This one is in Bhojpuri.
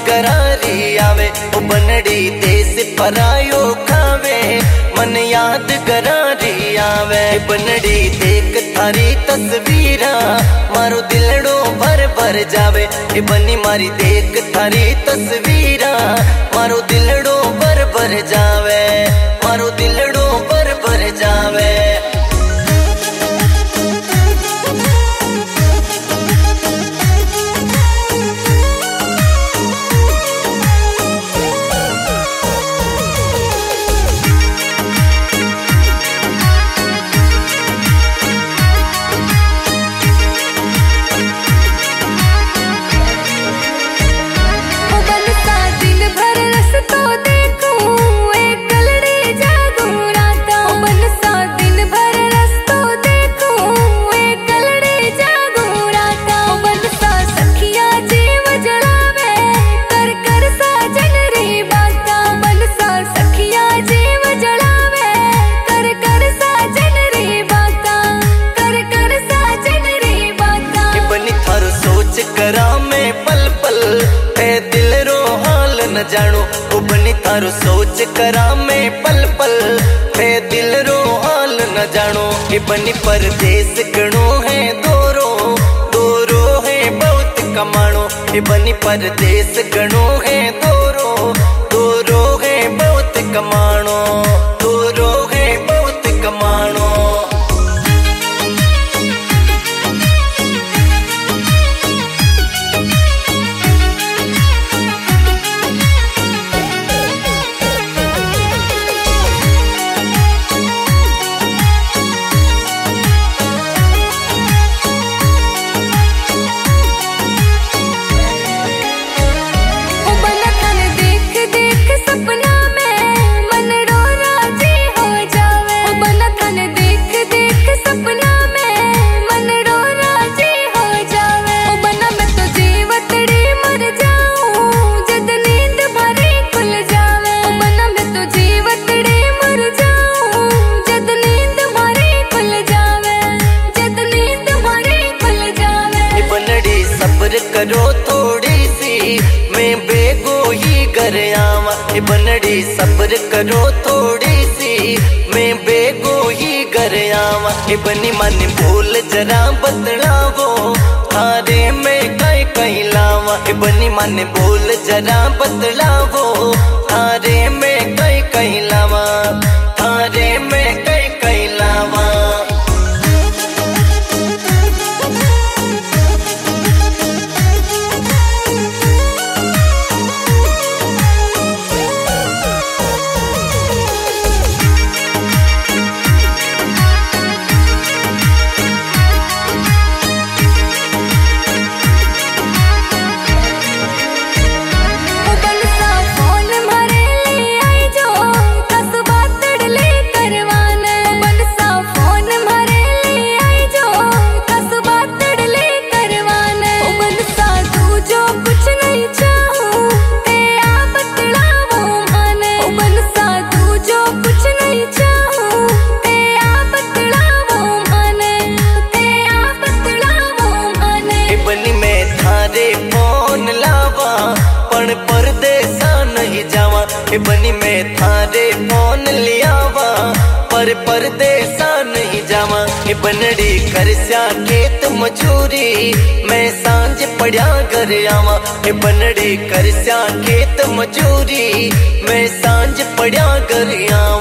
करारी आवे, ओ बनड़ी देश परायो खावे, मन याद करारी आवे। बनड़ी देख थारी तस्वीरा, मारो दिलड़ो भर भर जावे। ए बनी मारी देख थारी तस्वीरा, मारो दिलड़ो भर भर जावे, मारो दिलड़ो भर भर जावे। करा में पल पल ए दिल रो हाल न जानो, ओ बनी थारो सोच करा में पल पल ए दिल रो हाल न जानो। ए बनी परदेस गणो है दोरो, दोरो है बहुत कमानो। ए बनी परदेस गणो है दोरो, दोरो है बहुत कमानो, दोरो है बहुत कमानो। करो थोड़ी सी मैं बेगो ही घर आवा। ए बनड़ी सब्र करो थोड़ी सी मैं बेगो ही घर आवा। ए बनी मन बोल जरा बतलावो, थारे में कई कई लावा। ए बनी मन बोल जरा बतलावो, थारे में कई कई लावा, थारे में कई कई लावा। परदेसा नहीं जावा। ए बनी मैं थारे फोन लियावा, पर परदेसा नहीं जावा। ए बनड़ी करस्या खेत मजूरी, मैं सांझ पड़ा घर आवा। ए बनड़ी करस्या खेत मजूरी, मैं सांझ पड़ा घर आवा।